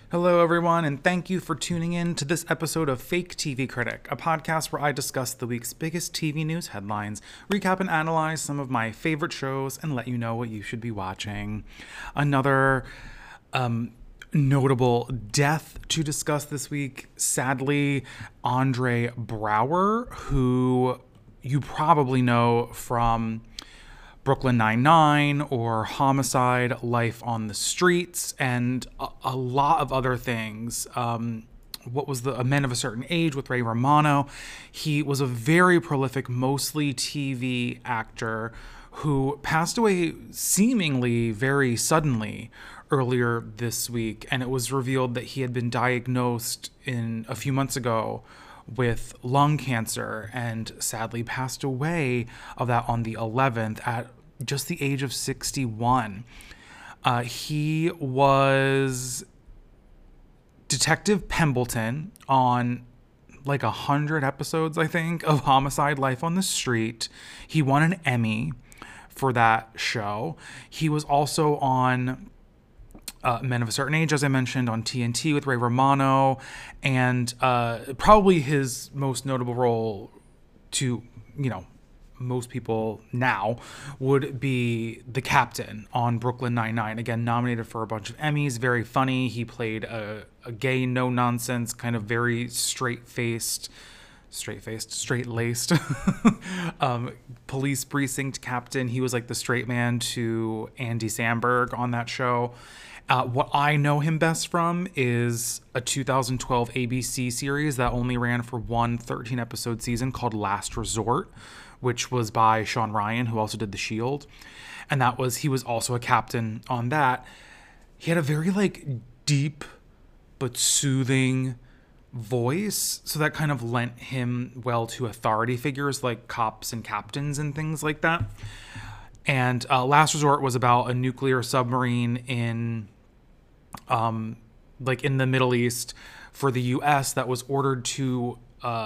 Hello, everyone, and thank you for tuning in to this episode of Fake TV Critic, a podcast where I discuss the week's biggest TV news headlines, recap and analyze some of my favorite shows, and let you know what you should be watching. Another notable death to discuss this week. Sadly, Andre Braugher, who you probably know from Brooklyn Nine-Nine or Homicide, Life on the Streets, and a lot of other things. What was a Men of a Certain Age with Ray Romano. He was a very prolific, mostly TV actor who passed away seemingly very suddenly earlier this week, and it was revealed that he had been diagnosed a few months ago with lung cancer and sadly passed away of that on the 11th at just the age of 61. He was Detective Pembleton on like 100 episodes, I think, of Homicide, Life on the Street. He won an Emmy for that show. He was also on Men of a Certain Age, as I mentioned, on TNT with Ray Romano, and probably his most notable role to, most people now would be the captain on Brooklyn Nine-Nine. Again, nominated for a bunch of Emmys, very funny. He played a gay, no-nonsense, kind of very straight-laced police precinct captain. He was like the straight man to Andy Samberg on that show. What I know him best from is a 2012 ABC series that only ran for one 13-episode season called Last Resort, which was by Sean Ryan, who also did The Shield. And he was also a captain on that. He had a very deep but soothing voice, so that kind of lent him well to authority figures like cops and captains and things like that. And Last Resort was about a nuclear submarine in the Middle East for the U.S. that was ordered to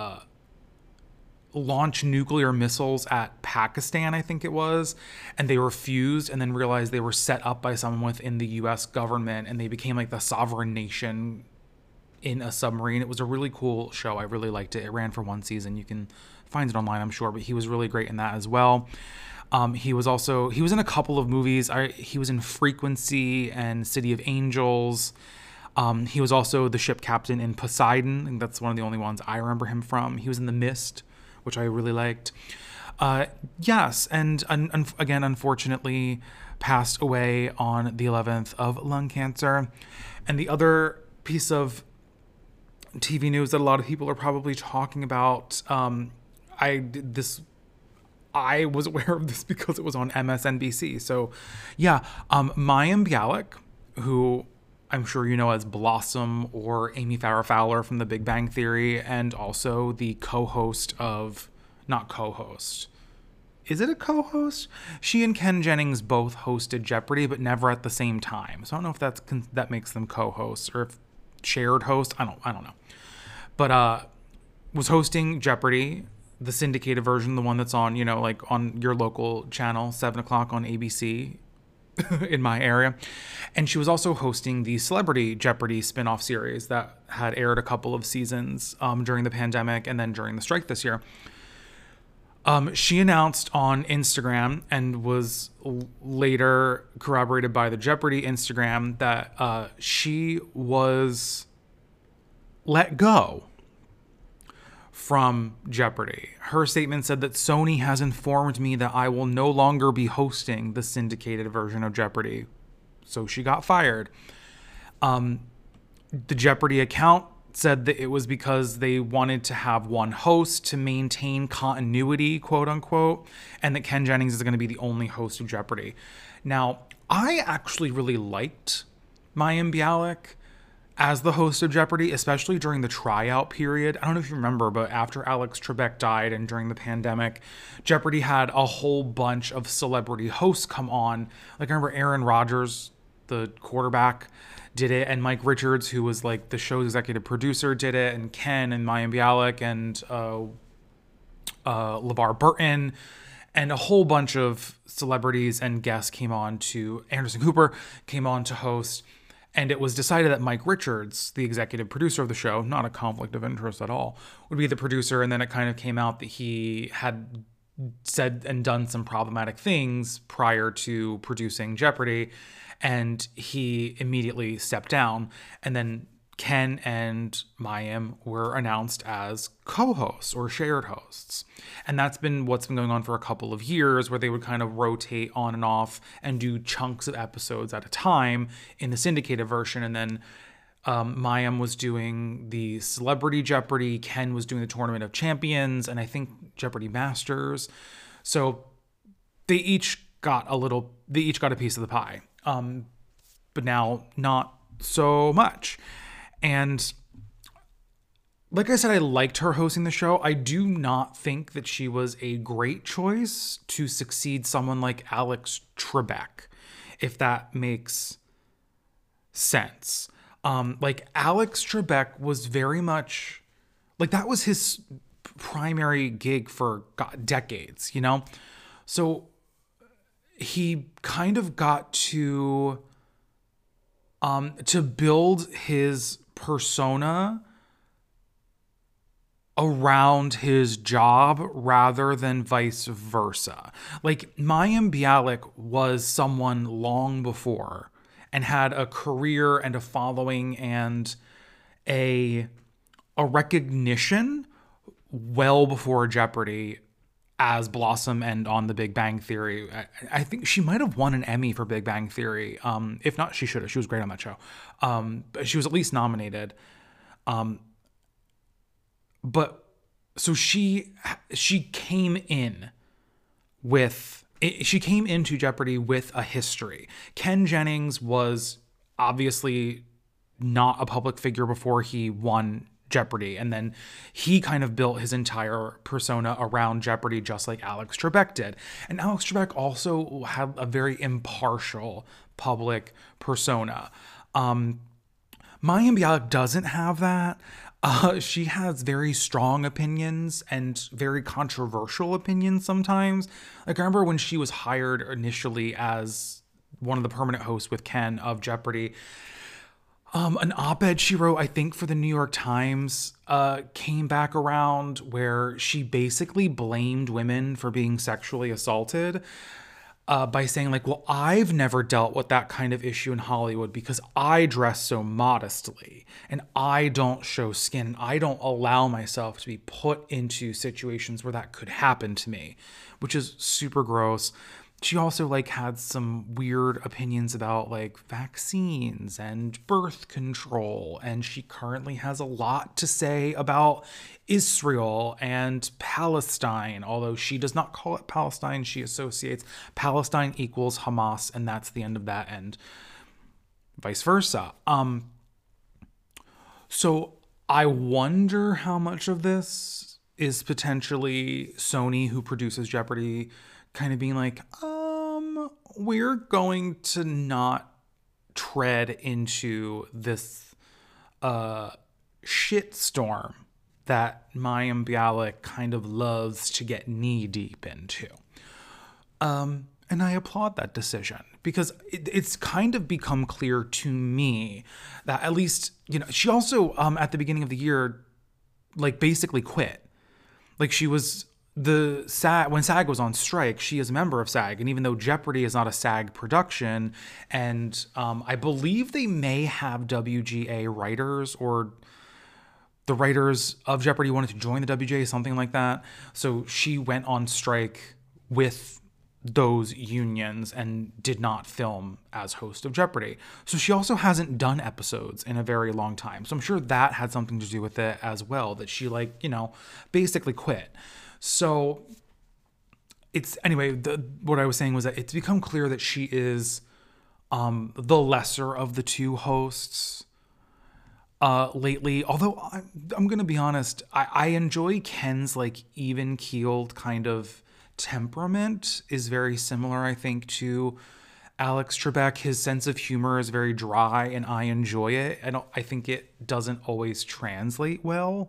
launch nuclear missiles at Pakistan, I think it was, and they refused and then realized they were set up by someone within the U.S. government, and they became like the sovereign nation in a submarine. It was a really cool show. I really liked it. It ran for one season. You can find it online, I'm sure, but he was really great in that as well. He was in a couple of movies. He was in Frequency and City of Angels. He was also the ship captain in Poseidon. I think that's one of the only ones I remember him from. He was in The Mist, which I really liked. Yes, and again, unfortunately, passed away on the 11th of lung cancer. And the other piece of TV news that a lot of people are probably talking about, I was aware of this because it was on MSNBC. So, yeah, Mayim Bialik, who I'm sure you know as Blossom or Amy Farrah Fowler from The Big Bang Theory, and also the Is it a co-host? She and Ken Jennings both hosted Jeopardy, but never at the same time. So I don't know if that makes them co-hosts or if shared host. I don't know. But was hosting Jeopardy, the syndicated version, the one that's on, on your local channel, 7 o'clock on ABC in my area. And she was also hosting the Celebrity Jeopardy spin-off series that had aired a couple of seasons during the pandemic and then during the strike this year. She announced on Instagram, and was later corroborated by the Jeopardy Instagram, that she was let go from Jeopardy. Her statement said that Sony has informed me that I will no longer be hosting the syndicated version of Jeopardy. So she got fired. The Jeopardy account said that it was because they wanted to have one host to maintain continuity, quote unquote, and that Ken Jennings is going to be the only host of Jeopardy. Now, I actually really liked Mayim Bialik as the host of Jeopardy, especially during the tryout period. I don't know if you remember, but after Alex Trebek died and during the pandemic, Jeopardy had a whole bunch of celebrity hosts come on. Like, I remember Aaron Rodgers, the quarterback, did it, and Mike Richards, who was like the show's executive producer, did it, and Ken and Mayim Bialik and LeVar Burton, and a whole bunch of celebrities and guests came on to, Anderson Cooper came on to host. And it was decided that Mike Richards, the executive producer of the show, not a conflict of interest at all, would be the producer. And then it kind of came out that he had said and done some problematic things prior to producing Jeopardy! And he immediately stepped down. And then Ken and Mayim were announced as co-hosts or shared hosts. And that's been what's been going on for a couple of years, where they would kind of rotate on and off and do chunks of episodes at a time in the syndicated version. And then Mayim was doing the Celebrity Jeopardy, Ken was doing the Tournament of Champions, and I think Jeopardy Masters. So they each got a piece of the pie. But now not so much. And like I said, I liked her hosting the show. I do not think that she was a great choice to succeed someone like Alex Trebek, if that makes sense. Like Alex Trebek was very much like that was his primary gig for decades, you know? So he kind of got to build his persona around his job rather than vice versa. Like Mayim Bialik was someone long before and had a career and a following and a recognition well before Jeopardy! As Blossom and on The Big Bang Theory. I think she might have won an Emmy for Big Bang Theory. If not, she should have. She was great on that show. But she was at least nominated. But so she came into Jeopardy! With a history. Ken Jennings was obviously not a public figure before he won Jeopardy! And then he kind of built his entire persona around Jeopardy! Just like Alex Trebek did. And Alex Trebek also had a very impartial public persona. Mayim Bialik doesn't have that. She has very strong opinions and very controversial opinions sometimes. Like I remember when she was hired initially as one of the permanent hosts with Ken of Jeopardy!, an op-ed she wrote, I think for the New York Times, came back around where she basically blamed women for being sexually assaulted by saying like, well, I've never dealt with that kind of issue in Hollywood because I dress so modestly and I don't show skin and I don't allow myself to be put into situations where that could happen to me, which is super gross. She also like had some weird opinions about like vaccines and birth control. And she currently has a lot to say about Israel and Palestine, although she does not call it Palestine. She associates Palestine equals Hamas, and that's the end of that, and vice versa. So I wonder how much of this is potentially Sony, who produces Jeopardy!, kind of being like, we're going to not tread into this shitstorm that Mayim Bialik kind of loves to get knee deep into. And I applaud that decision because it's kind of become clear to me that at least, you know, she also at the beginning of the year, like basically quit. Like she was when SAG was on strike, she is a member of SAG. And even though Jeopardy! Is not a SAG production, and I believe they may have WGA writers, or the writers of Jeopardy! Wanted to join the WGA, something like that. So she went on strike with those unions and did not film as host of Jeopardy! So she also hasn't done episodes in a very long time. So I'm sure that had something to do with it as well, that she basically quit. So it's anyway, what I was saying was that it's become clear that she is the lesser of the two hosts lately. Although I'm going to be honest, I enjoy Ken's like even-keeled kind of temperament is very similar, I think, to Alex Trebek. His sense of humor is very dry and I enjoy it. I think it doesn't always translate well.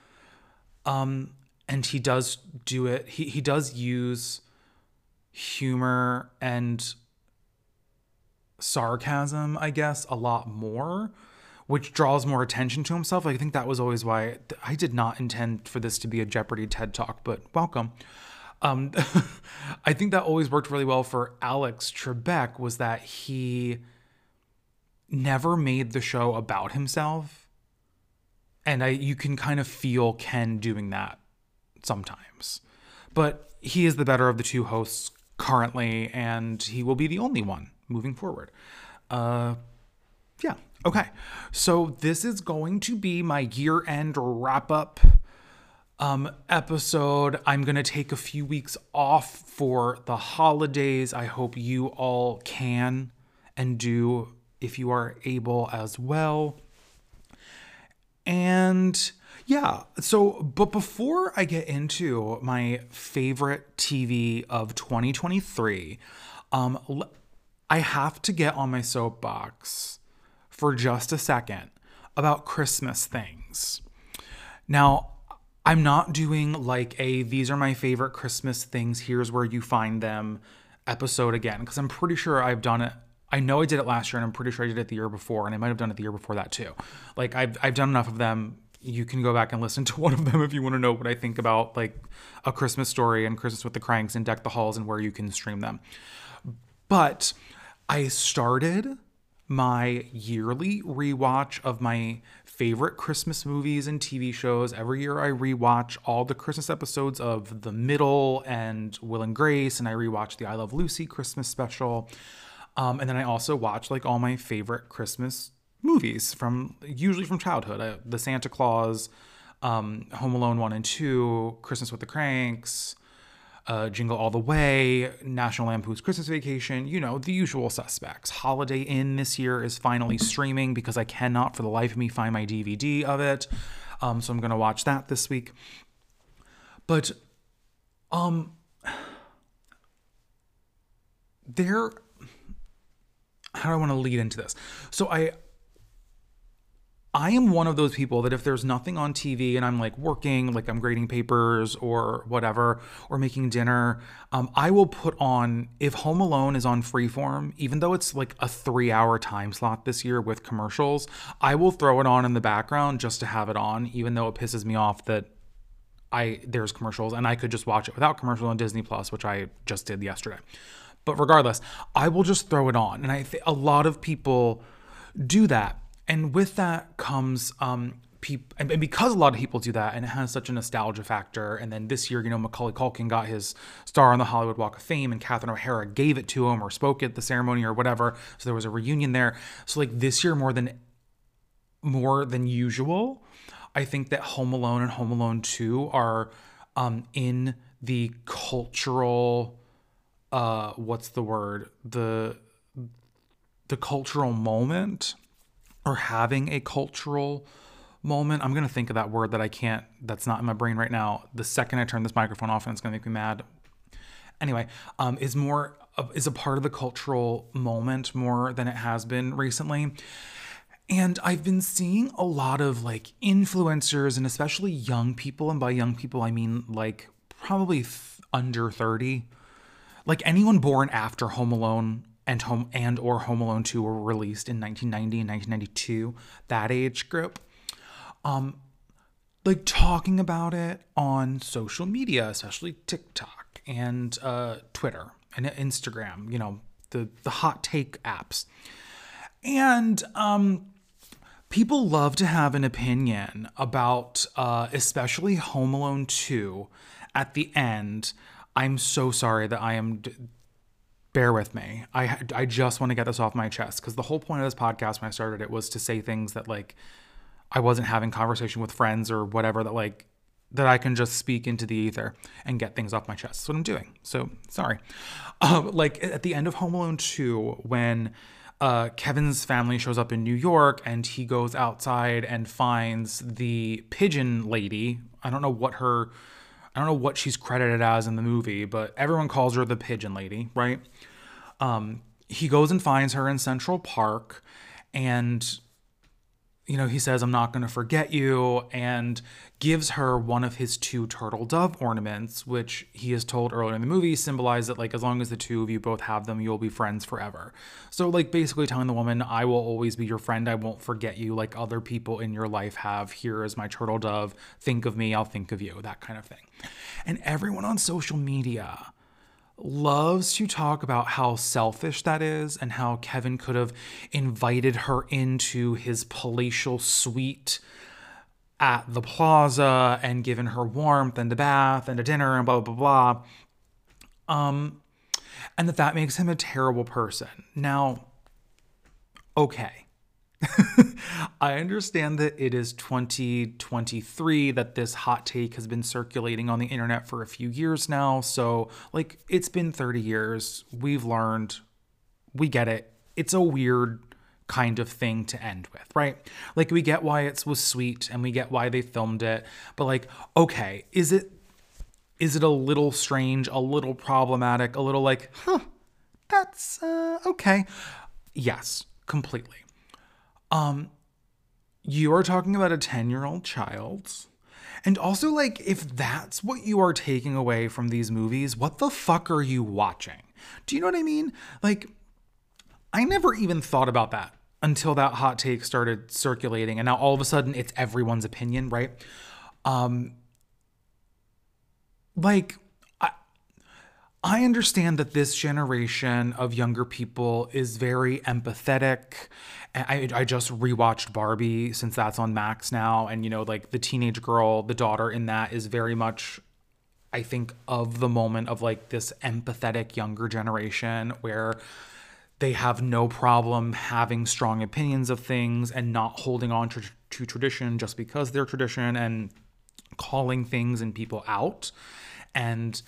And he does do it. He does use humor and sarcasm, I guess, a lot more, which draws more attention to himself. I think that was always why I did not intend for this to be a Jeopardy TED Talk, but welcome. Um, I think that always worked really well for Alex Trebek, was that he never made the show about himself. And you can kind of feel Ken doing that sometimes. But he is the better of the two hosts currently, and he will be the only one moving forward. Yeah. Okay. So this is going to be my year-end wrap-up episode. I'm going to take a few weeks off for the holidays. I hope you all can and do, if you are able as well. And yeah, but before I get into my favorite TV of 2023, I have to get on my soapbox for just a second about Christmas things. Now, I'm not doing like these are my favorite Christmas things, here's where you find them episode again, because I'm pretty sure I've done it. I know I did it last year, and I'm pretty sure I did it the year before, and I might have done it the year before that too. Like I've done enough of them. You can go back and listen to one of them if you want to know what I think about like A Christmas Story and Christmas with the Cranks and Deck the Halls and where you can stream them. But I started my yearly rewatch of my favorite Christmas movies and TV shows. Every year I rewatch all the Christmas episodes of The Middle and Will and Grace, and I rewatch the I Love Lucy Christmas special. And then I also watch like all my favorite Christmas movies usually from childhood. The Santa Claus, Home Alone 1 and 2, Christmas with the Cranks, Jingle All the Way, National Lampoon's Christmas Vacation, the usual suspects. Holiday Inn this year is finally streaming because I cannot for the life of me find my DVD of it. So I'm going to watch that this week. But how do I want to lead into this? So I am one of those people that if there's nothing on TV and I'm like working, like I'm grading papers or whatever, or making dinner, I will put on, if Home Alone is on Freeform, even though it's like a 3-hour time slot this year with commercials, I will throw it on in the background just to have it on, even though it pisses me off that there's commercials, and I could just watch it without commercial on Disney Plus, which I just did yesterday. But regardless, I will just throw it on. And a lot of people do that. And with that comes and because a lot of people do that, and it has such a nostalgia factor. And then this year, Macaulay Culkin got his star on the Hollywood Walk of Fame, and Catherine O'Hara gave it to him or spoke at the ceremony or whatever. So there was a reunion there. So like this year, more than usual, I think that Home Alone and Home Alone 2 are in the cultural, what's the word? The cultural moment, or having a cultural moment. I'm going to think of that word that's not in my brain right now. The second I turn this microphone off, and it's going to make me mad. Anyway, is a part of the cultural moment more than it has been recently. And I've been seeing a lot of like influencers, and especially young people, and by young people I mean like probably under 30, like anyone born after Home Alone and Home Alone 2 were released in 1990 and 1992, that age group, like talking about it on social media, especially TikTok and Twitter and Instagram, the hot take apps. And people love to have an opinion about, especially Home Alone 2 at the end. I'm so sorry that bear with me. I just want to get this off my chest, because the whole point of this podcast when I started it was to say things that like I wasn't having conversation with friends or whatever, that I can just speak into the ether and get things off my chest. That's what I'm doing. So sorry. Like at the end of Home Alone 2, when Kevin's family shows up in New York and he goes outside and finds the pigeon lady. I don't know what she's credited as in the movie, but everyone calls her the pigeon lady, right? He goes and finds her in Central Park, and he says, I'm not going to forget you, and gives her one of his 2 turtle dove ornaments, which he is told earlier in the movie symbolize that, like, as long as the 2 of you both have them, you'll be friends forever. So, like, basically telling the woman, I will always be your friend. I won't forget you like other people in your life have. Here is my turtle dove. Think of me. I'll think of you. That kind of thing. And everyone on social media loves to talk about how selfish that is and how Kevin could have invited her into his palatial suite at the plaza and given her warmth and a bath and a dinner and blah, blah, blah, blah. And that makes him a terrible person. Now, okay. I understand that it is 2023, that this hot take has been circulating on the internet for a few years now. So, like, it's been 30 years. We've learned. We get it. It's a weird kind of thing to end with, right? Like, we get why it was sweet and we get why they filmed it. But, like, okay, is it a little strange, a little problematic, a little like, that's okay? Yes, completely. You are talking about a 10-year-old child. And also, like, if that's what you are taking away from these movies, what the fuck are you watching? Do you know what I mean? Like, I never even thought about that until that hot take started circulating. And now all of a sudden it's everyone's opinion, right? Like, I understand that this generation of younger people is very empathetic. I just rewatched Barbie since that's on Max now. And, like, the teenage girl, the daughter in that is very much, I think, of the moment of, like, this empathetic younger generation where they have no problem having strong opinions of things and not holding on to tradition just because they're tradition, and calling things and people out, and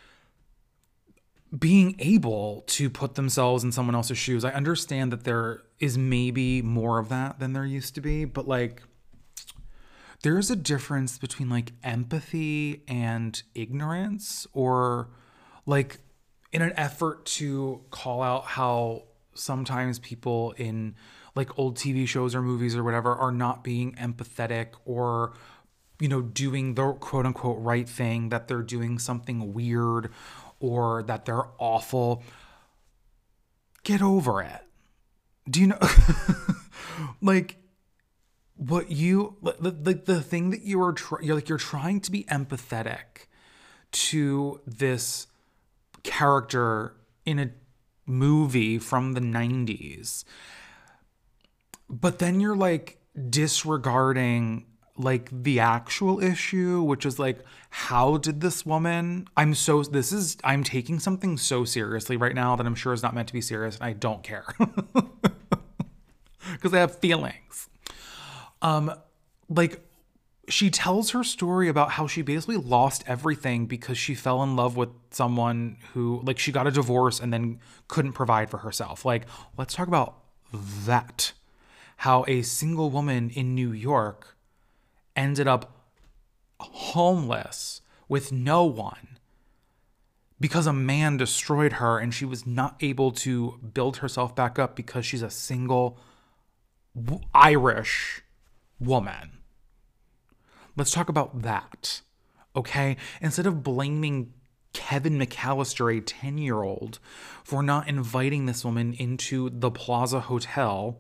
being able to put themselves in someone else's shoes. I understand that there is maybe more of that than there used to be, but, like, there's a difference between, like, empathy and ignorance, or, like, in an effort to call out how sometimes people in, like, old TV shows or movies or whatever are not being empathetic, or, doing the quote unquote right thing, that they're doing something weird, or that they're awful. Get over it. Do you know? Like, what you, like, the thing that you're trying to be empathetic to this character in a movie from the 90s, but then you're, like, disregarding, like, the actual issue, which is, like, how did this woman, I'm taking something so seriously right now that I'm sure is not meant to be serious, and I don't care because I have feelings. Like, she tells her story about how she basically lost everything because she fell in love with someone who, like, she got a divorce and then couldn't provide for herself. Like, let's talk about that. How a single woman in New York ended up homeless with no one because a man destroyed her, and she was not able to build herself back up because she's a single Irish woman. Let's talk about that, okay? Instead of blaming Kevin McAllister, a 10-year-old, for not inviting this woman into the Plaza Hotel,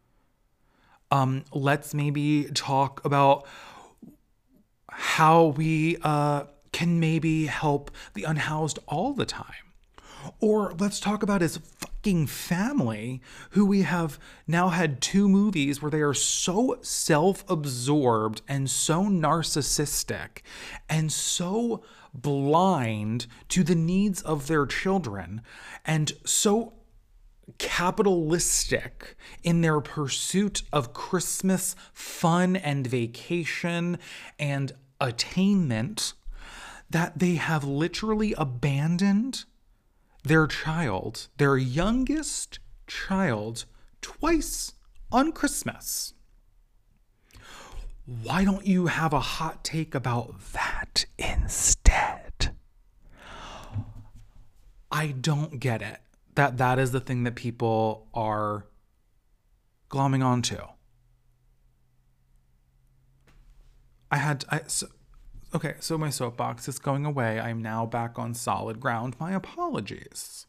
let's maybe talk about how we can maybe help the unhoused all the time. Or let's talk about his fucking family, who we have now had 2 movies where they are so self-absorbed and so narcissistic and so blind to the needs of their children and so capitalistic in their pursuit of Christmas fun and vacation and attainment that they have literally abandoned their child, their youngest child, twice on Christmas. Why don't you have a hot take about that instead? I don't get it. That is the thing that people are glomming onto. Okay, so my soapbox is going away. I'm now back on solid ground. My apologies.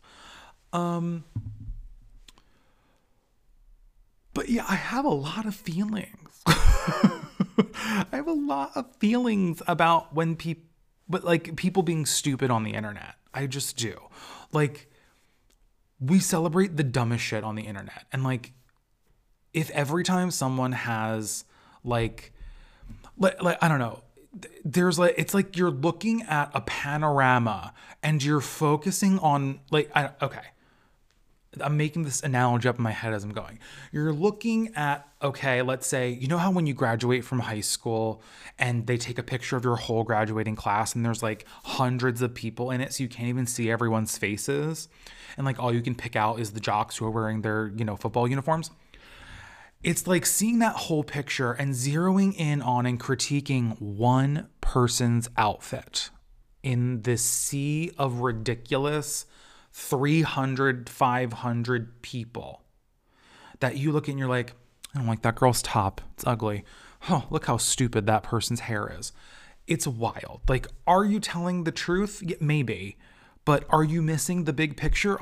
But yeah, I have a lot of feelings. I have a lot of feelings about when people, but like people being stupid on the internet. I just do. Like, we celebrate the dumbest shit on the internet. And like, if every time someone has like I don't know, there's like, it's like you're looking at a panorama and you're focusing on like, okay, I'm making this analogy up in my head as I'm going. You're looking at, okay, let's say, you know how when you graduate from high school and they take a picture of your whole graduating class and there's like hundreds of people in it, so you can't even see everyone's faces. And like all you can pick out is the jocks who are wearing their, football uniforms. It's like seeing that whole picture and zeroing in on and critiquing one person's outfit in this sea of ridiculous 300, 500 people that you look at and you're like, I don't like that girl's top. It's ugly. Oh, look how stupid that person's hair is. It's wild. Like, are you telling the truth? Yeah, maybe. But are you missing the big picture?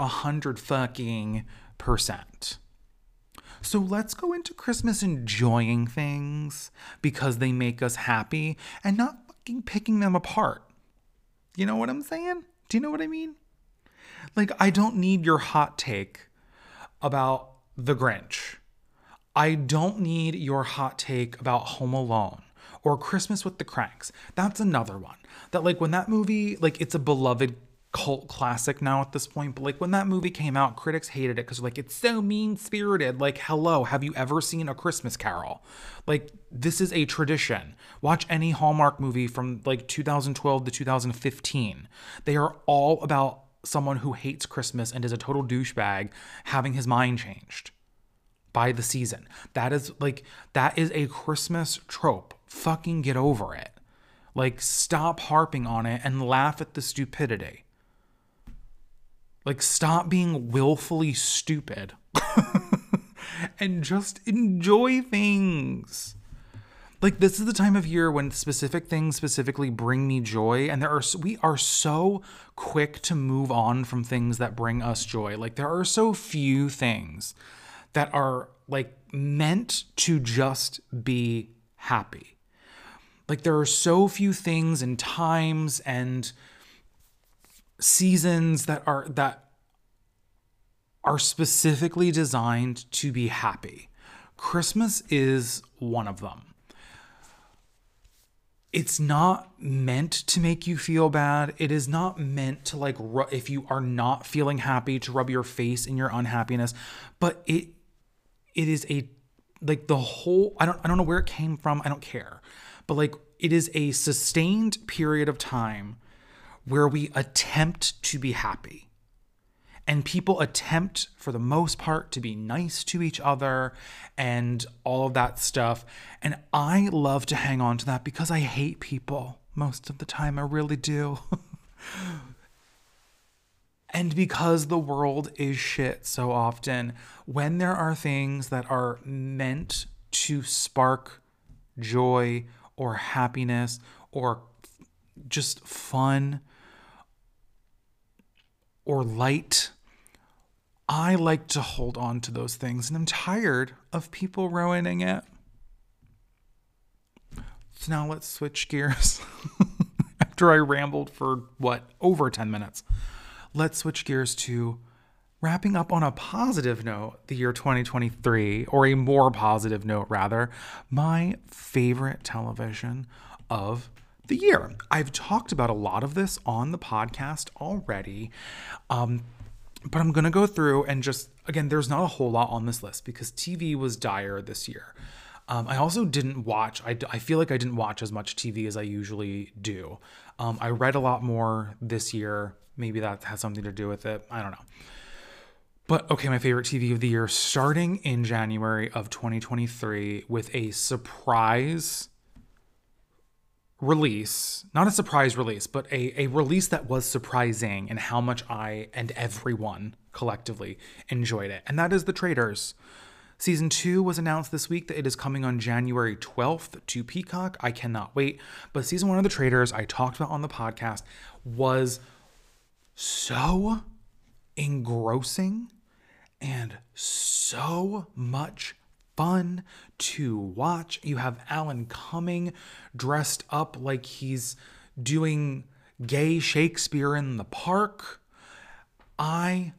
100%. So let's go into Christmas enjoying things because they make us happy and not fucking picking them apart. You know what I'm saying? Do you know what I mean? Like, I don't need your hot take about The Grinch. I don't need your hot take about Home Alone or Christmas with the Cranks. That's another one. That, like, when that movie, like, it's a beloved cult classic now at this point, but like when that movie came out, critics hated it because like it's so mean-spirited. Like, hello, have you ever seen A Christmas Carol? Like, this is a tradition. Watch any Hallmark movie from like 2012 to 2015. They are all about someone who hates Christmas and is a total douchebag having his mind changed by the season. That is a Christmas trope. Fucking get over it. Like, stop harping on it and laugh at the stupidity. Like, stop being willfully stupid and just enjoy things. Like, this is the time of year when specific things specifically bring me joy. And we are so quick to move on from things that bring us joy. Like, there are so few things that are like meant to just be happy. Like, there are so few things and times and seasons that are specifically designed to be happy. Christmas is one of them. It's not meant to make you feel bad. It is not meant to like, if you are not feeling happy, to rub your face in your unhappiness. But it is like the whole, I don't know where it came from. I don't care. But like, it is a sustained period of time where we attempt to be happy. And people attempt, for the most part, to be nice to each other and all of that stuff. And I love to hang on to that because I hate people most of the time. I really do. And because the world is shit so often, when there are things that are meant to spark joy or happiness or just fun or light, I like to hold on to those things, and I'm tired of people ruining it. So now let's switch gears. After I rambled for over 10 minutes, let's switch gears to wrapping up on a positive note, the year 2023, or a more positive note rather, my favorite television of the year. I've talked about a lot of this on the podcast already, but I'm going to go through and just, again, there's not a whole lot on this list because TV was dire this year. I also didn't watch, I feel like I didn't watch as much TV as I usually do. I read a lot more this year. Maybe that has something to do with it. I don't know. But okay, my favorite TV of the year, starting in January of 2023 with a surprise release, not a surprise release, but a release that was surprising and how much I and everyone collectively enjoyed it. And that is The Traitors, Season 2 was announced this week that it is coming on January 12th to Peacock. I cannot wait. But season 1 of The Traitors, I talked about on the podcast, was so engrossing and so much fun to watch. You have Alan Cumming dressed up like he's doing gay Shakespeare in the park. I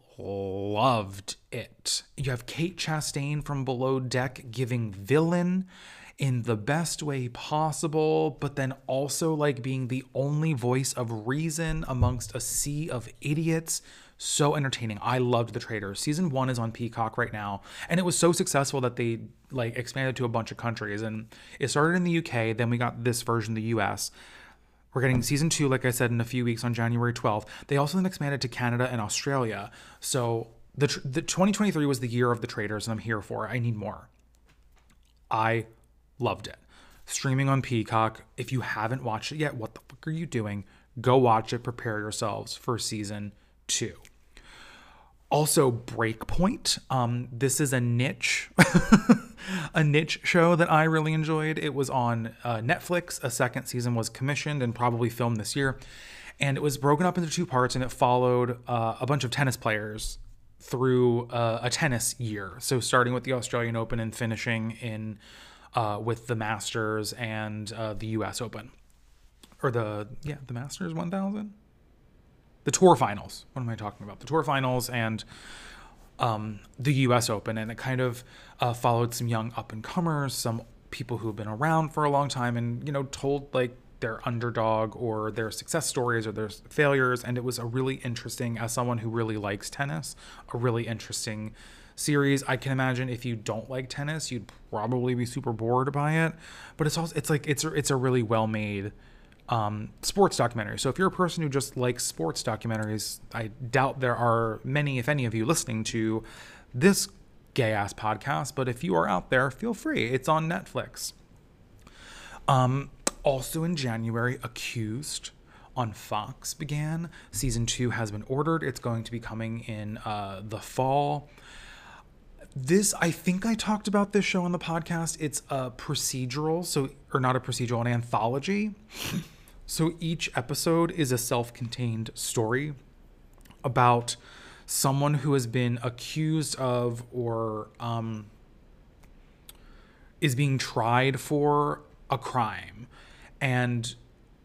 loved it. You have Kate Chastain from Below Deck giving villain in the best way possible, but then also like being the only voice of reason amongst a sea of idiots. So entertaining. I loved The Traitors. Season 1 is on Peacock right now, and it was so successful that they like expanded to a bunch of countries. And it started in the UK, then we got this version in the US. We're getting season 2, like I said, in a few weeks on January 12th. They also then expanded to Canada and Australia. So the 2023 was the year of The Traitors, and I'm here for it. I need more. I loved it. Streaming on Peacock. If you haven't watched it yet, what the fuck are you doing? Go watch it. Prepare yourselves for season 2. Also, Breakpoint. This is a niche, a niche show that I really enjoyed. It was on Netflix. A second season was commissioned and probably filmed this year. And it was broken up into 2 parts, and it followed a bunch of tennis players through a tennis year. So starting with the Australian Open and finishing in with the Masters and the US Open. Or the Masters 1000? The Tour Finals. What am I talking about? The Tour Finals and the U.S. Open. And it kind of followed some young up-and-comers, some people who have been around for a long time and, you know, told like their underdog or their success stories or their failures. And it was a really interesting, as someone who really likes tennis, a really interesting series. I can imagine if you don't like tennis, you'd probably be super bored by it. But it's a really well-made sports documentary. So if you're a person who just likes sports documentaries, I doubt there are many, if any of you listening to this gay ass podcast, but if you are out there, feel free. It's on Netflix. Also in January, Accused on Fox began. Season 2 has been ordered. It's going to be coming in the fall. I think I talked about this show on the podcast. It's a procedural, or not a procedural, an anthology. So each episode is a self-contained story about someone who has been accused of or is being tried for a crime. And,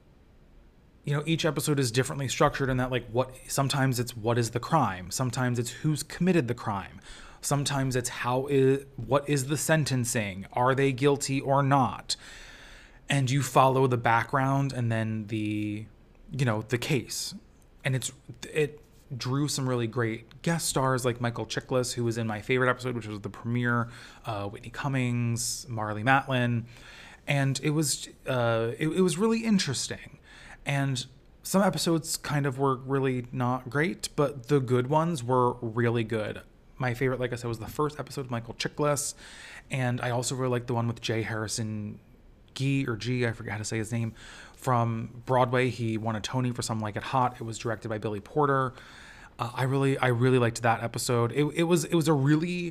you know, each episode is differently structured in that, like, sometimes it's what is the crime? Sometimes it's who's committed the crime. Sometimes it's what is the sentencing? Are they guilty or not? And you follow the background and then the case. And it drew some really great guest stars like Michael Chiklis, who was in my favorite episode, which was the premiere, Whitney Cummings, Marlee Matlin. And it was really interesting. And some episodes kind of were really not great, but the good ones were really good. My favorite, like I said, was the first episode of Michael Chiklis. And I also really liked the one with Jay Harrison I forget how to say his name, from Broadway. He won a Tony for Some Like It Hot. It was directed by Billy Porter. I really liked that episode. It was a really,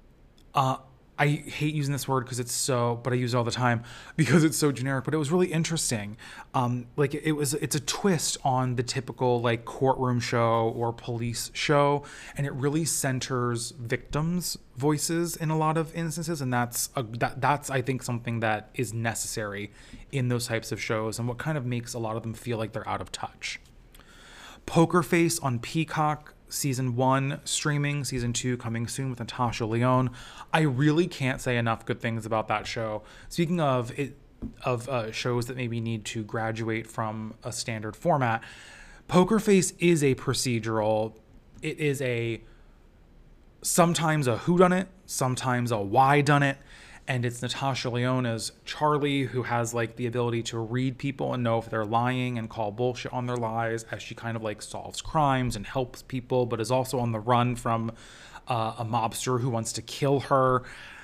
I hate using this word but I use it all the time because it's so generic, but it was really interesting. It's a twist on the typical like courtroom show or police show, and it really centers victims' voices in a lot of instances. And that's I think something that is necessary in those types of shows and what kind of makes a lot of them feel like they're out of touch. Poker Face on Peacock. Season 1 streaming, season 2 coming soon with Natasha Lyonne. I really can't say enough good things about that show. Speaking of shows that maybe need to graduate from a standard format, Poker Face is a procedural. It is sometimes a whodunit, sometimes a whydunit, and it's Natasha Lyonne as Charlie, who has like the ability to read people and know if they're lying and call bullshit on their lies, as she kind of like solves crimes and helps people, but is also on the run from a mobster who wants to kill her.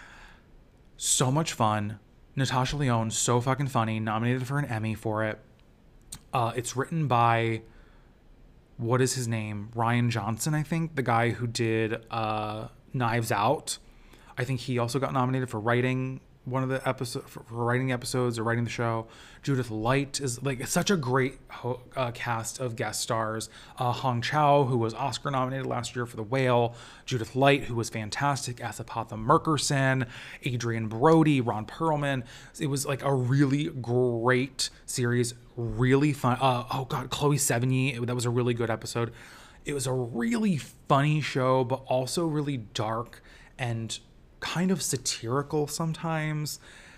So much fun. Natasha Lyonne, so fucking funny, nominated for an Emmy for it. It's written by, what is his name? Rian Johnson, I think, the guy who did Knives Out. I think he also got nominated for writing one of the episodes, for writing the episodes or writing the show. Judith Light is like, it's such a great cast of guest stars. Hong Chow, who was Oscar nominated last year for The Whale. Judith Light, who was fantastic. Asapatha Murkerson, Adrian Brody, Ron Perlman. It was like a really great series, really fun. Oh God, Chloe Sevigny, that was a really good episode. It was a really funny show, but also really dark and kind of satirical sometimes.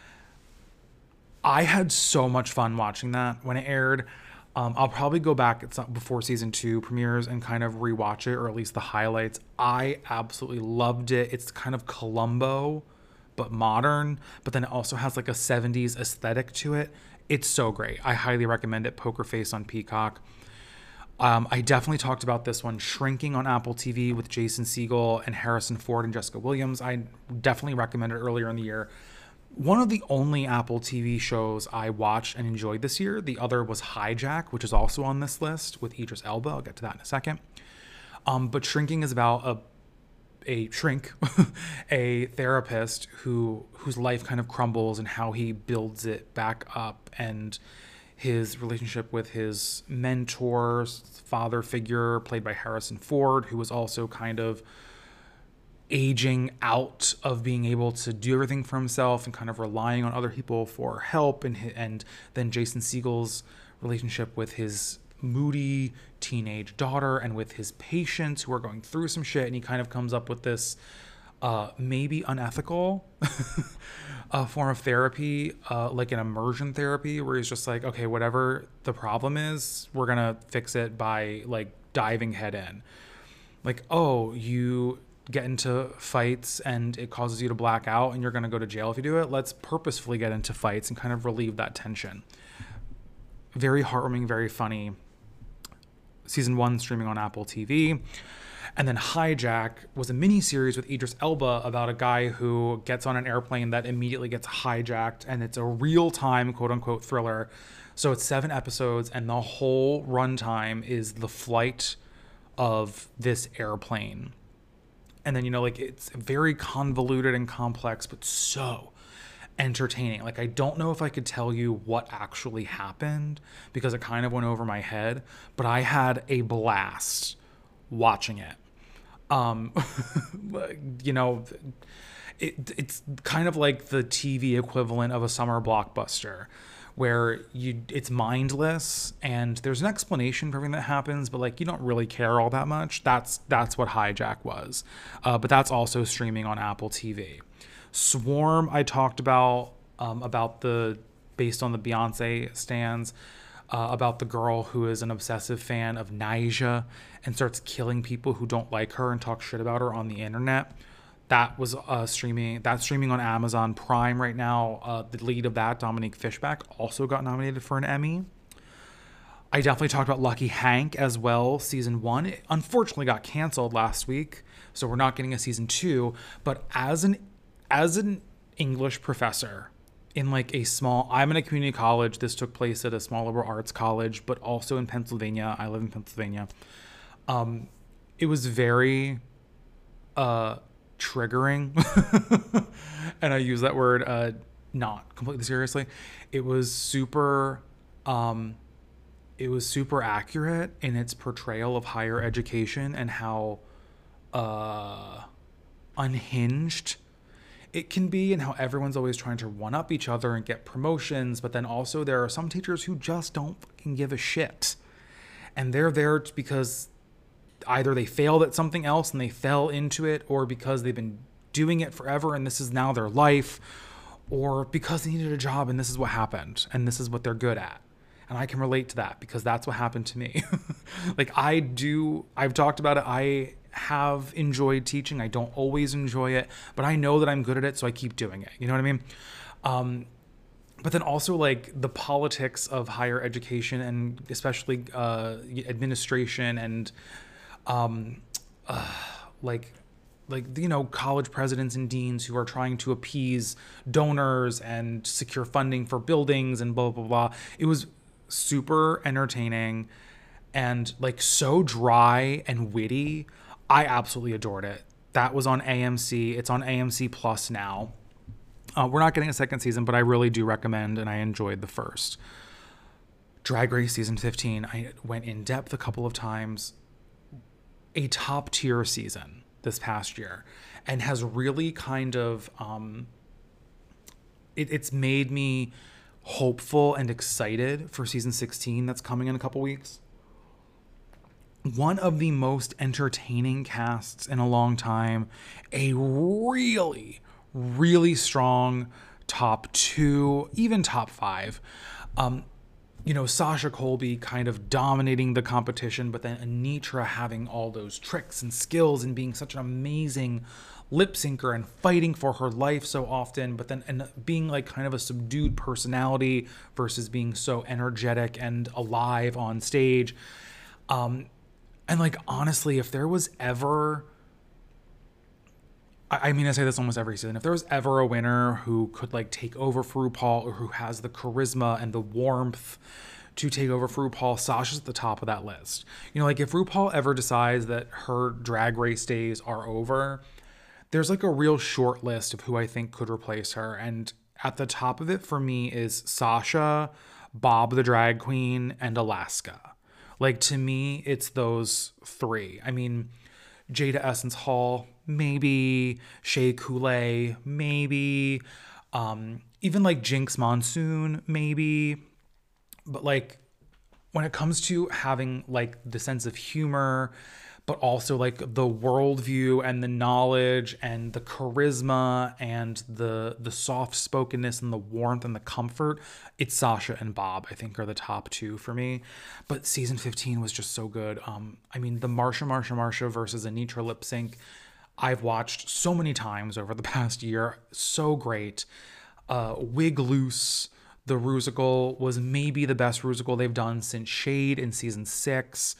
I had so much fun watching that when it aired. I'll probably go back before season 2 premieres and kind of rewatch it, or at least the highlights. I absolutely loved it. It's kind of Columbo, but modern, but then it also has like a 70s aesthetic to it. It's so great. I highly recommend it. Poker Face on Peacock. I definitely talked about this one, Shrinking, on Apple TV with Jason Segel and Harrison Ford and Jessica Williams. I definitely recommended it earlier in the year. One of the only Apple TV shows I watched and enjoyed this year. The other was Hijack, which is also on this list with Idris Elba. I'll get to that in a second. But Shrinking is about a shrink, a therapist whose life kind of crumbles and how he builds it back up, and his relationship with his mentor, father figure, played by Harrison Ford, who was also kind of aging out of being able to do everything for himself and kind of relying on other people for help. And then Jason Segel's relationship with his moody teenage daughter and with his patients who are going through some shit. And he kind of comes up with this maybe unethical form of therapy, like an immersion therapy, where he's just like, okay, whatever the problem is, we're gonna fix it by like diving head in. Like, oh, you get into fights and it causes you to black out and you're gonna go to jail if you do it. Let's purposefully get into fights and kind of relieve that tension. Very heartwarming, very funny. Season 1 streaming on Apple TV. And then Hijack was a mini-series with Idris Elba about a guy who gets on an airplane that immediately gets hijacked, and it's a real-time, quote-unquote, thriller. So it's 7 episodes, and the whole runtime is the flight of this airplane. And then, like, it's very convoluted and complex, but so entertaining. Like, I don't know if I could tell you what actually happened because it kind of went over my head, but I had a blast watching it. It's kind of like the TV equivalent of a summer blockbuster where it's mindless and there's an explanation for everything that happens, but like you don't really care all that much. That's what Hijack was. But that's also streaming on Apple TV. Swarm, I talked about based on the Beyonce stans, about the girl who is an obsessive fan of Nyjah and starts killing people who don't like her and talk shit about her on the internet. That was streaming on Amazon Prime right now. The lead of that, Dominique Fishback, also got nominated for an Emmy. I definitely talked about Lucky Hank as well. Season 1, it unfortunately got canceled last week, so we're not getting a season 2. But as an English professor in like I'm in a community college. This took place at a small liberal arts college, but also in Pennsylvania. I live in Pennsylvania. It was very triggering. And I use that word not completely seriously. It was super accurate in its portrayal of higher education and how unhinged it can be, and how everyone's always trying to one up each other and get promotions. But then also there are some teachers who just don't fucking give a shit, and they're there because either they failed at something else and they fell into it, or because they've been doing it forever and this is now their life, or because they needed a job and this is what happened and this is what they're good at. And I can relate to that because that's what happened to me. Like I've talked about it. I have enjoyed teaching. I don't always enjoy it, but I know that I'm good at it, so I keep doing it. You know what I mean? But then also like the politics of higher education and especially administration and college presidents and deans who are trying to appease donors and secure funding for buildings and blah, blah, blah. It was super entertaining and like so dry and witty. I absolutely adored it. That was on AMC. It's on AMC Plus now. We're not getting a second season, but I really do recommend, and I enjoyed the first. Drag Race season 15, I went in depth a couple of times. A top tier season this past year, and has really kind of, it's made me hopeful and excited for season 16 that's coming in a couple weeks. One of the most entertaining casts in a long time. A really, really strong top 2, even top 5. Sasha Colby kind of dominating the competition, but then Anitra having all those tricks and skills and being such an amazing lip syncer and fighting for her life so often, but then and being like kind of a subdued personality versus being so energetic and alive on stage. And like, honestly, if there was ever, I mean, I say this almost every season, if there was ever a winner who could like take over for RuPaul, or who has the charisma and the warmth to take over for RuPaul, Sasha's at the top of that list. Like if RuPaul ever decides that her Drag Race days are over, there's like a real short list of who I think could replace her. And at the top of it for me is Sasha, Bob the Drag Queen, and Alaska. Like, to me, it's those 3. I mean, Jada Essence Hall, maybe. Shea Coulee, maybe. Even like Jinx Monsoon, maybe. But like, when it comes to having like the sense of humor, but also like the worldview and the knowledge and the charisma and the soft spokenness and the warmth and the comfort, it's Sasha and Bob, I think, are the top 2 for me. But season 15 was just so good. I mean, the Marsha versus Anitra lip sync, I've watched so many times over the past year. So great. Wig Loose, the Rusical, was maybe the best Rusical they've done since Shade in season 6.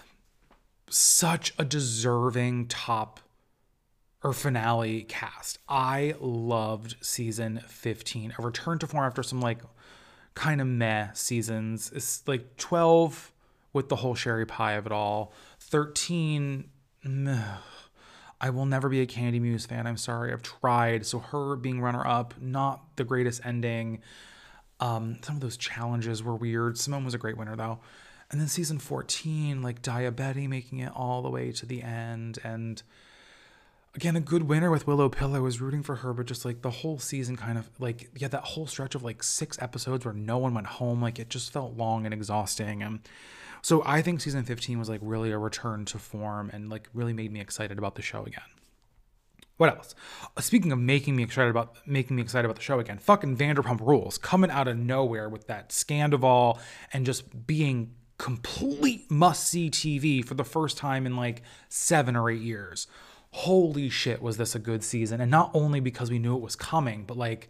Such a deserving top or finale cast. I loved season 15. A return to form after some like kind of meh seasons. It's like 12 with the whole Sherry Pie of it all. 13, meh. I will never be a Candy Muse fan. I'm sorry. I've tried. So her being runner up, not the greatest ending. Some of those challenges were weird. Simone was a great winner though. And then season 14, like Diabetti making it all the way to the end. And again, a good winner with Willow Pill. I was rooting for her, but just like the whole season kind of like, yeah, that whole stretch of like 6 episodes where no one went home. Like it just felt long and exhausting. And so I think season 15 was like really a return to form and like really made me excited about the show again. What else? Speaking of making me excited about the show again, fucking Vanderpump Rules coming out of nowhere with that Scandival and just being complete must-see TV for the first time in like 7 or 8 years. Holy shit, was this a good season. And not only because we knew it was coming, but like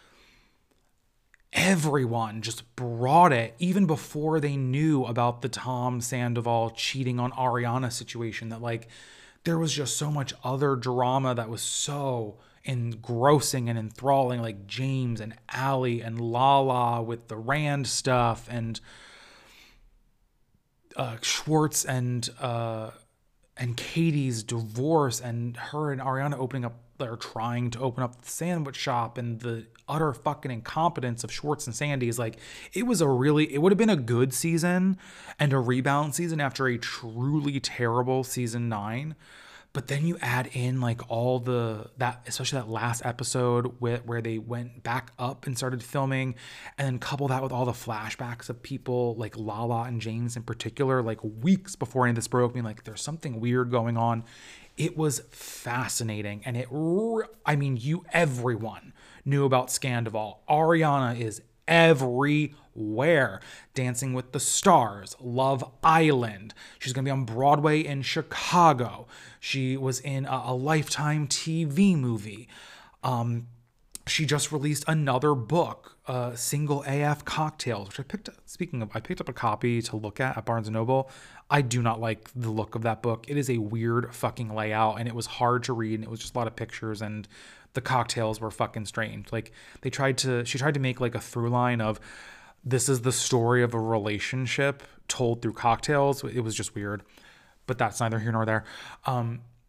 everyone just brought it even before they knew about the Tom Sandoval cheating on Ariana situation, that like there was just so much other drama that was so engrossing and enthralling, like James and Allie and Lala with the Rand stuff, and Schwartz and Katie's divorce, and her and Ariana opening up, or trying to open up the sandwich shop, and the utter fucking incompetence of Schwartz and Sandy is like, it would have been a good season and a rebound season after a truly terrible season 9. But then you add in like all especially that last episode where they went back up and started filming, and then couple that with all the flashbacks of people like Lala and James in particular, like weeks before any of this broke, being like, there's something weird going on. It was fascinating. And everyone knew about Scandival. Ariana is everywhere. Dancing with the Stars, Love Island. She's going to be on Broadway in Chicago. She was in a Lifetime TV movie. She just released another book, Single AF Cocktails, which I picked up a copy to look at Barnes & Noble. I do not like the look of that book. It is a weird fucking layout, and it was hard to read, and it was just a lot of pictures, and the cocktails were fucking strange. Like she tried to make like a through line of, this is the story of a relationship told through cocktails. It was just weird, but that's neither here nor there.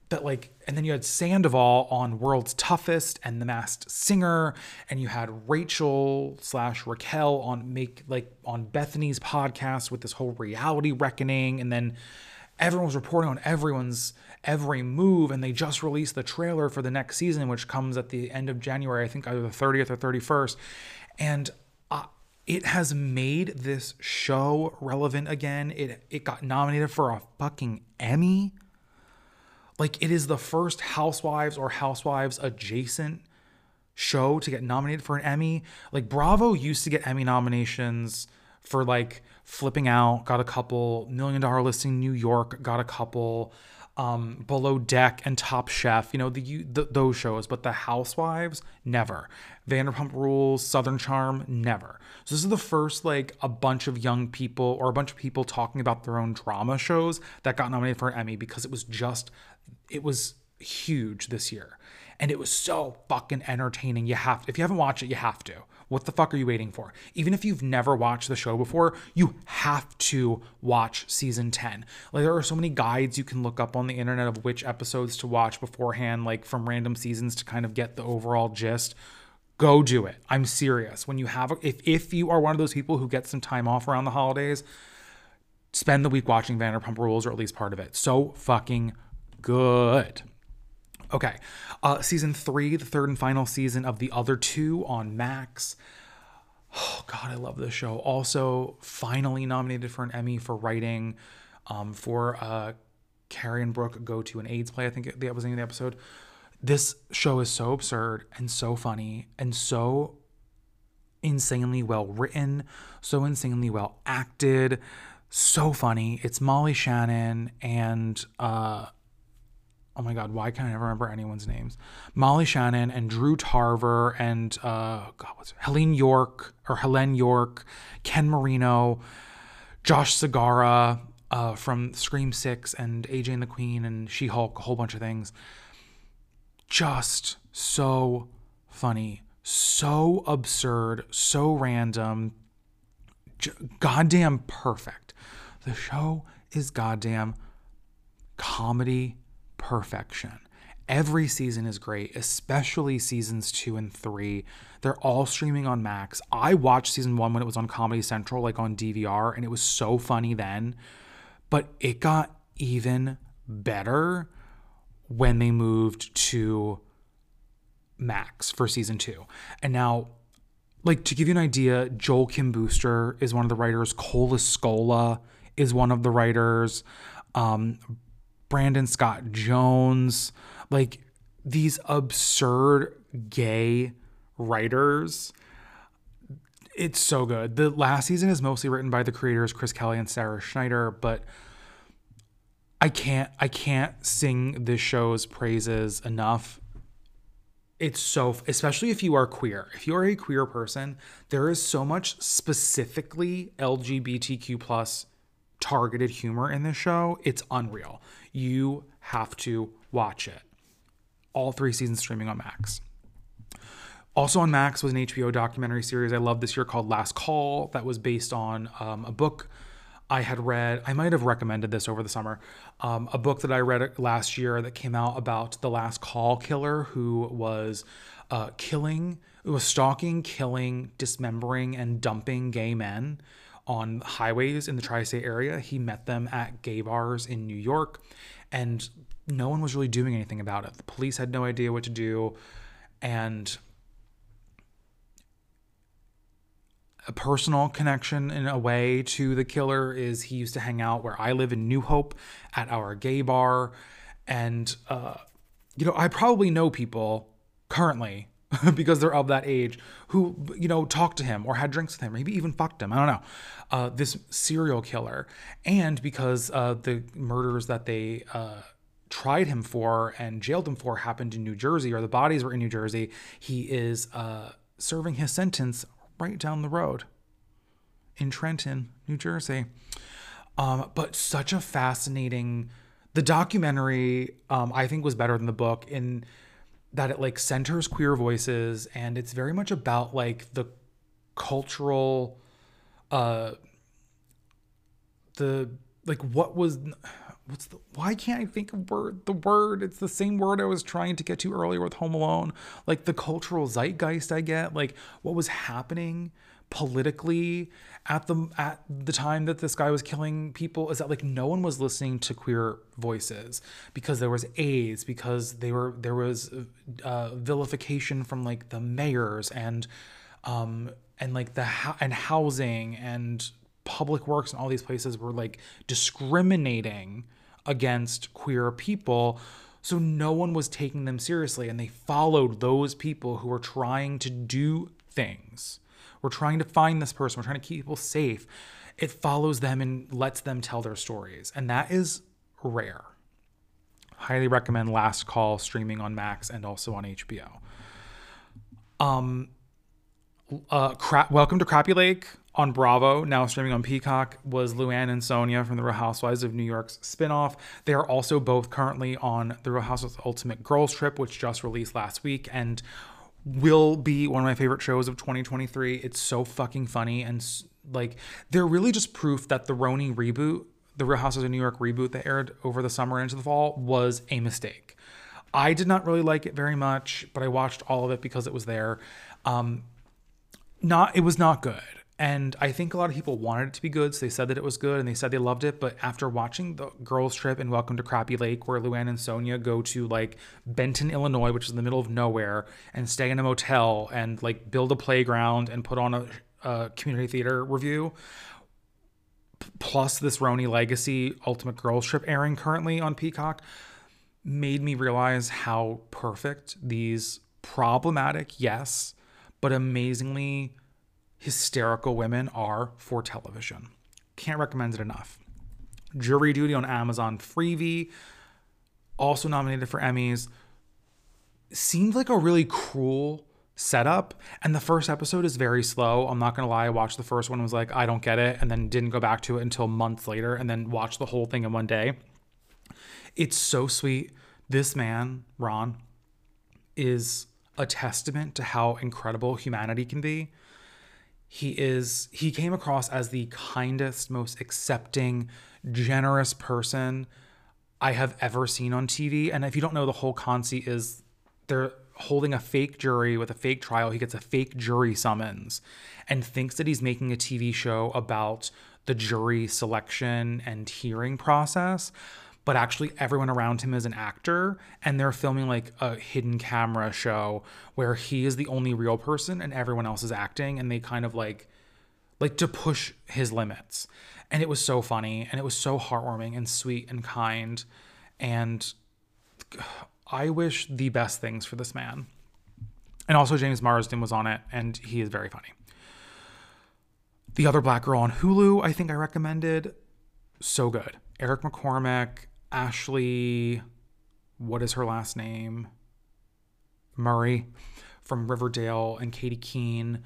that like, and then you had Sandoval on World's Toughest and The Masked Singer, and you had Rachel slash Raquel on Bethany's podcast with this whole reality reckoning, and then everyone was reporting on everyone's every move, and they just released the trailer for the next season, which comes at the end of January, I think either the 30th or 31st, and it has made this show relevant again. It got nominated for a fucking Emmy. Like, it is the first Housewives or Housewives adjacent show to get nominated for an Emmy. Like, Bravo used to get Emmy nominations for like Flipping Out, got a couple, $1 Million Listing New York, got a couple, Below Deck and Top Chef, you know, those shows. But the Housewives, never. Vanderpump Rules, Southern Charm, never. So this is the first, like, a bunch of young people or a bunch of people talking about their own drama shows that got nominated for an Emmy, because it was huge this year. And it was so fucking entertaining. If you haven't watched it, you have to. What the fuck are you waiting for? Even if you've never watched the show before, you have to watch season 10. Like, there are so many guides you can look up on the internet of which episodes to watch beforehand, like from random seasons, to kind of get the overall gist. Go do it. I'm serious. When you have, if you are one of those people who gets some time off around the holidays, spend the week watching Vanderpump Rules, or at least part of it. So fucking good. Okay. Season 3, the third and final season of The Other Two on Max. Oh God, I love this show. Also finally nominated for an Emmy for writing, for Carrie and Brooke go to an AIDS play. I think that was the name of the episode. This show is so absurd and so funny and so insanely well written, so insanely well acted, so funny. It's Molly Shannon and oh my God, why can't I never remember anyone's names? Molly Shannon and Drew Tarver and Helene York, Ken Marino, Josh Segarra from Scream 6 and AJ and the Queen and She-Hulk, a whole bunch of things. Just so funny, so absurd, so random, goddamn perfect. The show is goddamn comedy perfection. Every season is great, especially seasons 2 and 3. They're all streaming on Max. I watched season 1 when it was on Comedy Central, like on DVR, and it was so funny then. But it got even better when they moved to Max for season 2. And now, like, to give you an idea, Joel Kim Booster is one of the writers. Cole Escola is one of the writers. Brandon Scott Jones, like, these absurd gay writers. It's so good. The last season is mostly written by the creators Chris Kelly and Sarah Schneider, but I can't sing this show's praises enough. It's so, especially if you are queer. If you are a queer person, there is so much specifically LGBTQ plus targeted humor in this show. It's unreal. You have to watch it. All 3 seasons streaming on Max. Also on Max was an HBO documentary series I loved this year called Last Call, that was based on a book I had read. I might have recommended this over the summer. A book that I read last year that came out about the Last Call killer, who was stalking, killing, dismembering, and dumping gay men on highways in the tri-state area. He met them at gay bars in New York, and no one was really doing anything about it. The police had no idea what to do, and a personal connection in a way to the killer is he used to hang out where I live in New Hope at our gay bar. And, I probably know people currently because they're of that age who, talked to him or had drinks with him, maybe even fucked him. I don't know. This serial killer. And because the murders that they tried him for and jailed him for happened in New Jersey, or the bodies were in New Jersey, he is serving his sentence right down the road in Trenton, New Jersey. But such a fascinating, the documentary, I think was better than the book in that it like centers queer voices, and it's very much about like the cultural, what why can't I think of the word? It's the same word I was trying to get to earlier with Home Alone. Like the cultural zeitgeist I get, like what was happening politically at the time that this guy was killing people, is that like no one was listening to queer voices because there was AIDS, because there was vilification from like the mayors and like and housing and public works and all these places were like discriminating against queer people. So no one was taking them seriously, and they followed those people who were trying to do things. We're trying to find this person. We're trying to keep people safe. It follows them and lets them tell their stories. And that is rare. Highly recommend Last Call, streaming on Max and also on HBO. Welcome to Crappy Lake on Bravo, now streaming on Peacock, was Luann and Sonia from The Real Housewives of New York's spinoff. They are also both currently on The Real Housewives Ultimate Girls Trip, which just released last week and will be one of my favorite shows of 2023. It's so fucking funny, and like they're really just proof that the RHONY reboot, the Real Housewives of New York reboot that aired over the summer into the fall, was a mistake. I did not really like it very much, but I watched all of it because it was there. It was not good. And I think a lot of people wanted it to be good, so they said that it was good and they said they loved it. But after watching the Girls Trip and Welcome to Crappy Lake, where Luann and Sonia go to like Benton, Illinois, which is in the middle of nowhere, and stay in a motel and like build a playground and put on a community theater review, plus this RHONY Legacy Ultimate Girls Trip airing currently on Peacock, made me realize how perfect these problematic, yes, but amazingly hysterical women are for television. Can't recommend it enough. Jury Duty on Amazon Freevee, also nominated for Emmys. Seemed like a really cruel setup, and the first episode is very slow. I'm not gonna lie, I watched the first one and was like, I don't get it, and then didn't go back to it until months later, and then watched the whole thing in one day. It's so sweet. This man, Ron, is a testament to how incredible humanity can be. He came across as the kindest, most accepting, generous person I have ever seen on TV. And if you don't know, the whole conceit is they're holding a fake jury with a fake trial. He gets a fake jury summons and thinks that he's making a TV show about the jury selection and hearing process. But actually everyone around him is an actor, and they're filming like a hidden camera show where he is the only real person and everyone else is acting, and they kind of like to push his limits. And it was so funny, and it was so heartwarming and sweet and kind, and I wish the best things for this man. And also James Marsden was on it, and he is very funny. The Other Black Girl on Hulu, I think I recommended. So good. Eric McCormack, Ashley, what is her last name? Murray from Riverdale, and Katie Keene,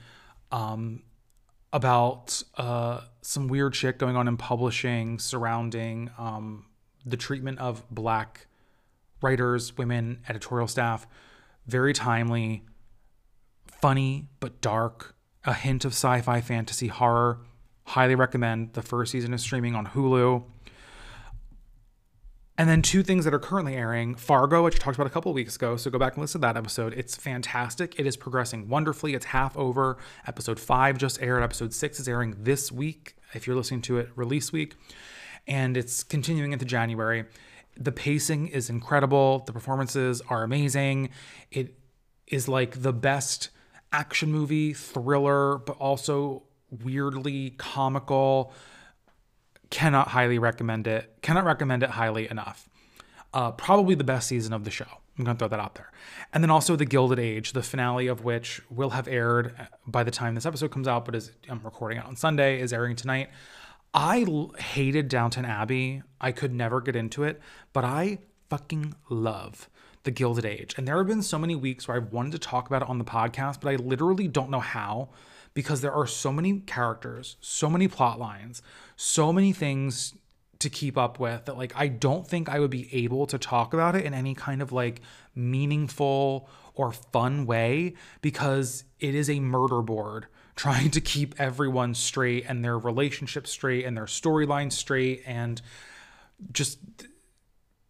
about some weird shit going on in publishing surrounding the treatment of Black writers, women, editorial staff. Very timely, funny, but dark, a hint of sci-fi, fantasy, horror. Highly recommend. The first season is streaming on Hulu. And then two things that are currently airing. Fargo, which I talked about a couple of weeks ago, so go back and listen to that episode. It's fantastic. It is progressing wonderfully. It's half over. Episode 5 just aired. Episode 6 is airing this week, if you're listening to it, release week. And it's continuing into January. The pacing is incredible. The performances are amazing. It is like the best action movie, thriller, but also weirdly comical. Cannot recommend it highly enough. Probably the best season of the show. I'm going to throw that out there. And then also The Gilded Age, the finale of which will have aired by the time this episode comes out, but I'm recording it on Sunday, is airing tonight. I hated Downton Abbey. I could never get into it, but I fucking love The Gilded Age. And there have been so many weeks where I've wanted to talk about it on the podcast, but I literally don't know how, because there are so many characters, so many plot lines, so many things to keep up with that like I don't think I would be able to talk about it in any kind of like meaningful or fun way, because it is a murder board trying to keep everyone straight and their relationship straight and their storyline straight, and just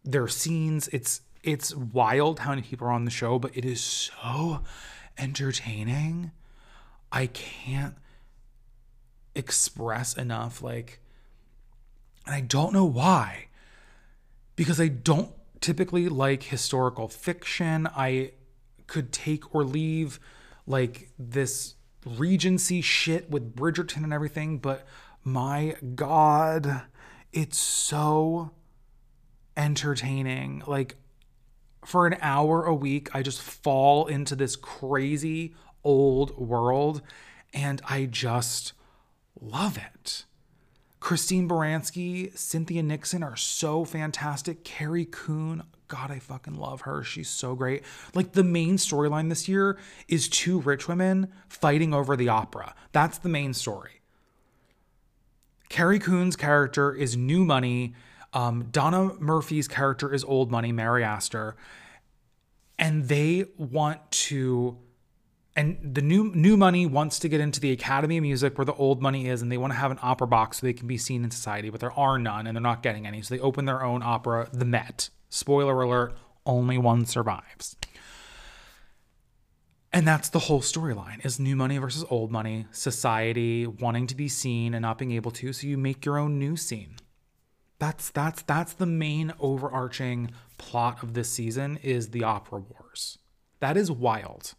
their scenes. It's wild how many people are on the show, but it is so entertaining. I can't express enough, like, and I don't know why, because I don't typically like historical fiction. I could take or leave like this Regency shit with Bridgerton and everything, but my God, it's so entertaining. Like, for an hour a week, I just fall into this crazy old world and I just love it. Christine Baranski, Cynthia Nixon are so fantastic. Carrie Coon, God, I fucking love her. She's so great. Like, the main storyline this year is two rich women fighting over the opera. That's the main story. Carrie Coon's character is new money. Donna Murphy's character is old money, Mary Astor. And they want to... And the new money wants to get into the Academy of Music where the old money is, and they want to have an opera box so they can be seen in society, but there are none, and they're not getting any. So they open their own opera, the Met. Spoiler alert, only one survives. And that's the whole storyline, is new money versus old money, society wanting to be seen and not being able to, so you make your own new scene. That's the main overarching plot of this season, is the opera wars. That is wild.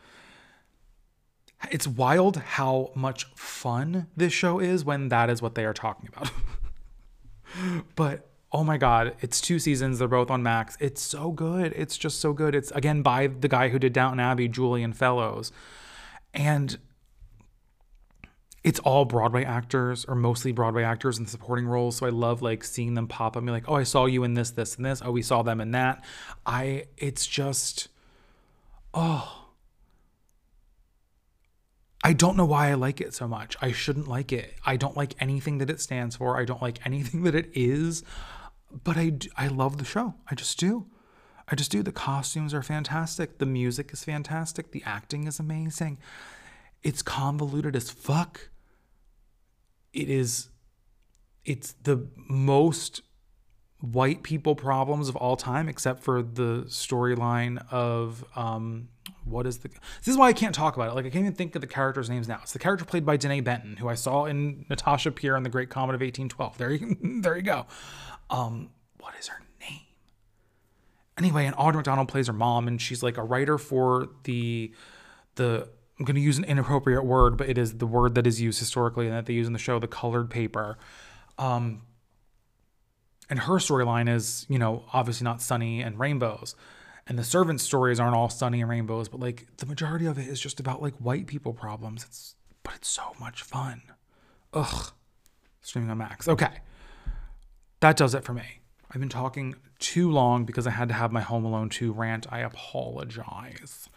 It's wild how much fun this show is when that is what they are talking about. But, oh my God, it's 2 seasons. They're both on Max. It's so good. It's just so good. It's, again, by the guy who did Downton Abbey, Julian Fellowes. And it's all Broadway actors, or mostly Broadway actors in supporting roles. So I love like seeing them pop up and be like, oh, I saw you in this, this, and this. Oh, we saw them in that. It's just, oh. I don't know why I like it so much. I shouldn't like it. I don't like anything that it stands for. I don't like anything that it is. But I love the show. I just do. The costumes are fantastic. The music is fantastic. The acting is amazing. It's convoluted as fuck. It's the most white people problems of all time, except for the storyline of... this is why I can't talk about it. Like, I can't even think of the characters' names now. It's the character played by Danae Benton, who I saw in Natasha Pierre in The Great Comet of 1812. There you go. What is her name? Anyway, and Audra McDonald plays her mom, and she's like a writer for the I'm going to use an inappropriate word, but it is the word that is used historically and that they use in the show, the colored paper. And her storyline is, obviously not sunny and rainbows. And the servants' stories aren't all sunny and rainbows, but like the majority of it is just about like white people problems. But it's so much fun. Ugh. Streaming on Max. Okay. That does it for me. I've been talking too long because I had to have my Home Alone 2 rant. I apologize.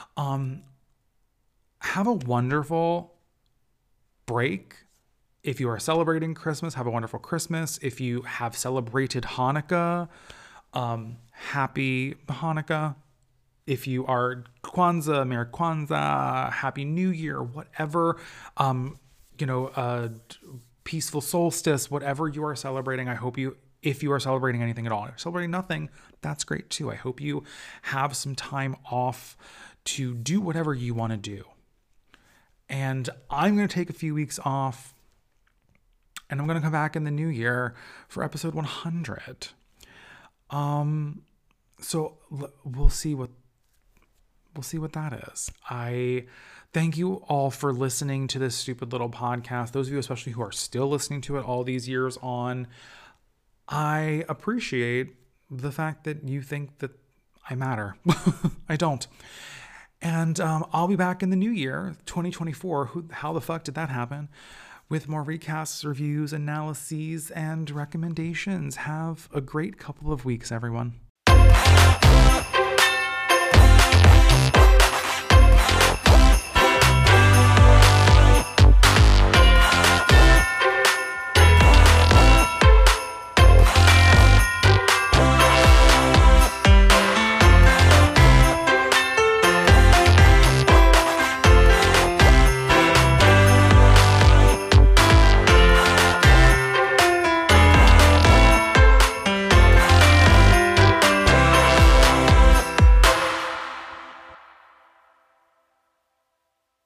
Have a wonderful break. If you are celebrating Christmas, have a wonderful Christmas. If you have celebrated Hanukkah, happy Hanukkah. If you are Kwanzaa, Merry Kwanzaa, Happy New Year, whatever, peaceful solstice, whatever you are celebrating. I hope if you are celebrating anything at all, if you're celebrating nothing, that's great too. I hope you have some time off to do whatever you want to do. And I'm going to take a few weeks off, and I'm going to come back in the new year for episode 100. So we'll see what that is. I thank you all for listening to this stupid little podcast. Those of you especially who are still listening to it all these years on, I appreciate the fact that you think that I matter. I don't. And I'll be back in the new year, 2024. How the fuck did that happen? With more recasts, reviews, analyses, and recommendations. Have a great couple of weeks, everyone.